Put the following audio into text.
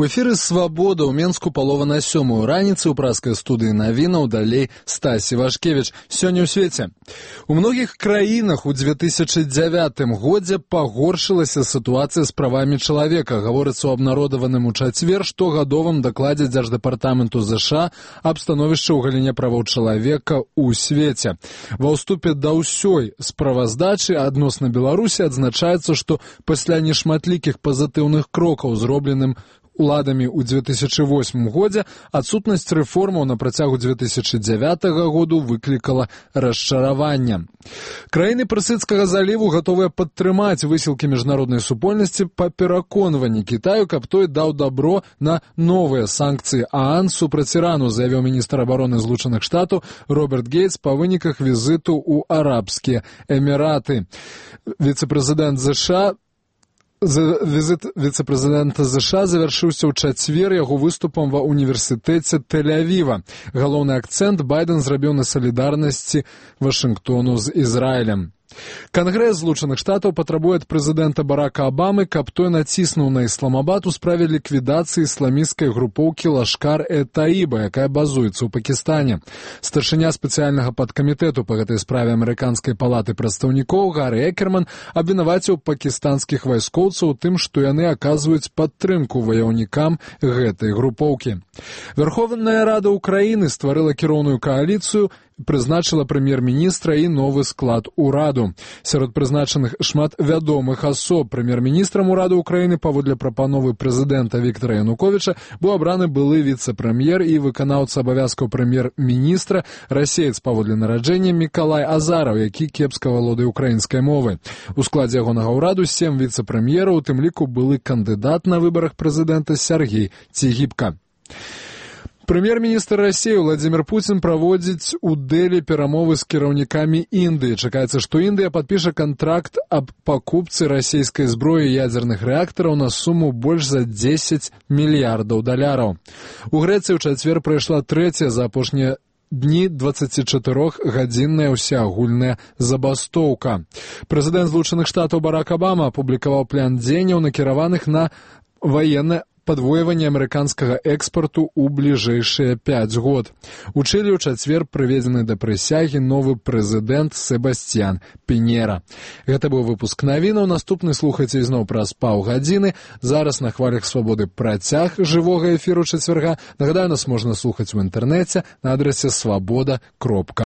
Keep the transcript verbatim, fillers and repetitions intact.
У эфіры «Свабода» ў Менску палова на сёмую раніцы ў праскай студыі навінаў, далей Стасі Вашкевіч. Сёння ў свеце. У многіх краінах у две тысячы дзявятым годзе пагоршылася сітуацыя з правамі чалавека. Гаворыцца ў абнародаваным у чацвер штогадовым дакладзе Дзярждэпартаменту ЗША аб становішчы ў галіне правоў чалавека ў свеце. Ва ўступе да ўсёй справаздачы адносна Беларусі адзначаецца, што пасля нешматлікіх пазітыўных крокаў, зробленым уладамі ў две тысячы восьмым годзе, адсутнасць рэформаў на працягу две тысячы дзявятага году выклікала расчараванне. Краіны Персідскага заліву гатовыя падтрымаць высілкі міжнароднай супольнасці па пераконванні Кітаю, каб той даў дабро на новыя санкцыі ААН супраць Ірану, заявіў міністр абароны Злучаных Штатаў Роберт Гейтс па выніках візіту ў Арабскія Эміраты. Віцэ-прэзідэнт ЗША Візит віцэ-прэзідэнта ЗША завяршыўся ў чацвер яго выступам ва ўніверсітэце Тель-Авіва. Галоўны акцэнт Байден зрабіў на салідарнасці Вашынгтону з Ізраілем. Кангрэс Злучаных Штатаў патрабуе ад прэзідэнта Барака Абамы, каб той націснуў на Ісламабад у справе ліквідацыі ісламісцкай групоўкі Лашкар-э-Таіба, якая базуецца ў Пакістане. Старшыня спецыяльнага падкамітэту па гэтай справе Амерыканскай палаты прадстаўнікоў Гары Экерман абвінаваціў пакістанскіх вайскоўцаў у тым, што яны аказваюць падтрымку ваяўнікам гэтай групоўкі. Верховная Рада Украіны стварыла кіроўную кааліцыю, прызначыла прэм'ер-міністра і новы склад ураду. Сярод прызначаных шмат вядомых асоб. Прэм'ер-міністрам урада Украіны паводле прапановы прэзідэнта Віктара Януковіча быў абраны былы віцэ-прэм'ер і выканаўца абавязкаў прэм'ер-міністра, расеец паводле нараджэння Мікалай Азараў, які кепска валодае украінскай мовай. У складзе ягонага ўраду сем віцэ-прэм'ераў, у тым ліку былы кандыдат на выбарах прэзідэнта Сяргей Цігіпка. Прэм'ер-міністр Расіі Владзімір Пуцін праводзіць у Дэлі перамовы з кіраўнікамі Індыі. Чакаецца, што Індыя падпіша кантракт аб пакупцы расійскай зброі і ядзерных рэактараў на суму больш за дзесяць мільярдаў даляраў. У Грэцыі ў чацвер прайшла трэцяя за апошнія дні дваццацічатырохгадзінная ўсеагульная забастоўка. Прэзідэнт Злучаных Штатаў Барак Абама апублікаваў план дзеянняў, накіраваных на ваеннае падвойванне амерыканскага экспарту ў бліжэйшыя пяць год. У Чылі ў чацвер прыведзены да прысягі новы прэзідэнт Себасцьян Піньера. Гэта быў выпуск навінаў. Наступны слухайце ізноў праз паўгадзіны. Зараз на хвалях свабоды працяг жывога эфіру чацвярга. Нагадаю, нас можна слухаць у інтэрнэце на адрасе свабода кропка